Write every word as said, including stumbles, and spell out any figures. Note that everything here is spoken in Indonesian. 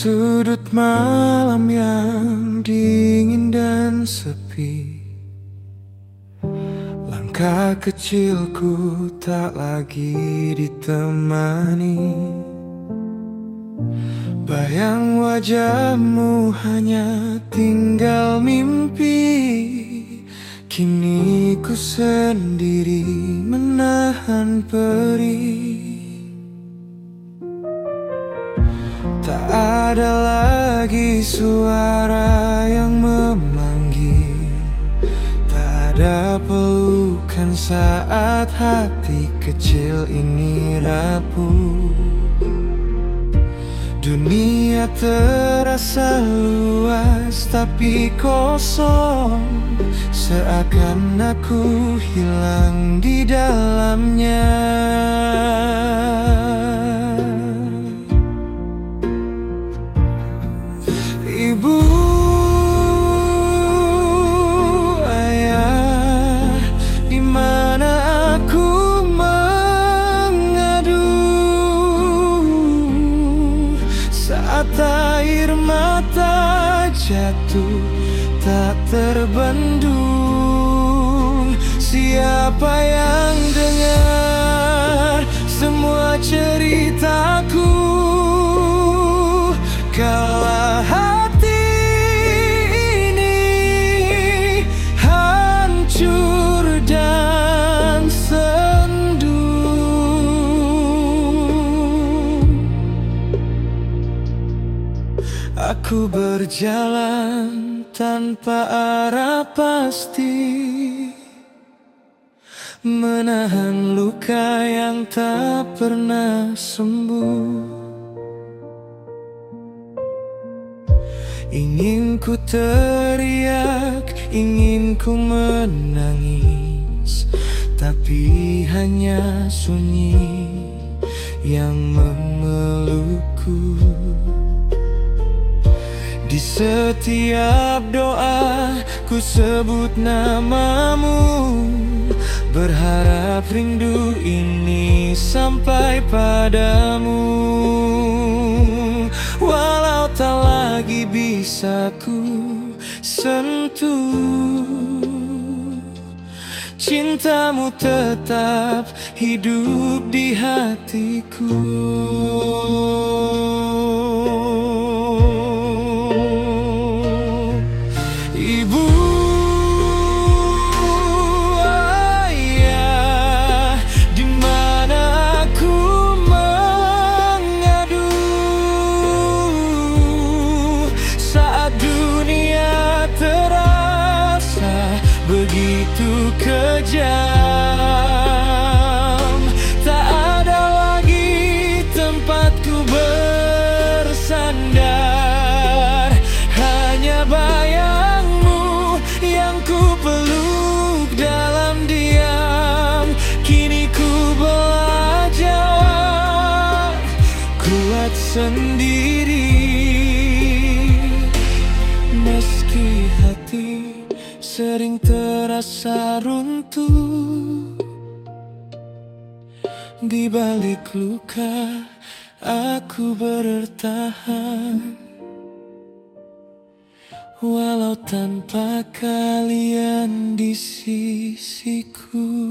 sudut malam yang dingin dan sepi, langkah kecilku tak lagi ditemani. Bayang wajahmu hanya tinggal mimpi. Kini ku sendiri menahan perih. Tak ada lagi suara yang memanggil, tak ada pelukan saat hati kecil ini rapuh. Dunia terasa luas tapi kosong, seakan aku hilang di dalamnya. Ibu, ayah, di mana aku mengadu saat air mata jatuh tak terbendung? Siapa yang dengar semua ceritaku? Kaulah hati ini hancur dan sendu. Aku berjalan tanpa arah pasti, menahan luka yang tak pernah sembuh. Ingin ku teriak, ingin ku menangis, tapi hanya sunyi yang memelukku. Di setiap doa ku sebut namamu, berharap rindu ini sampai padamu. Walau tak lagi bisa ku sentuh, cintamu tetap hidup di hatiku. Ibu, ayah, di mana aku mengadu saat dunia terasa begitu kejam. Tak ada lagi tempatku bersandar, hanya bayangmu yang ku peluk dalam diam. Kini ku belajar kuat sendiri, meski hati sering terasa runtuh. Di balik luka aku bertahan, walau tanpa kalian di sisiku.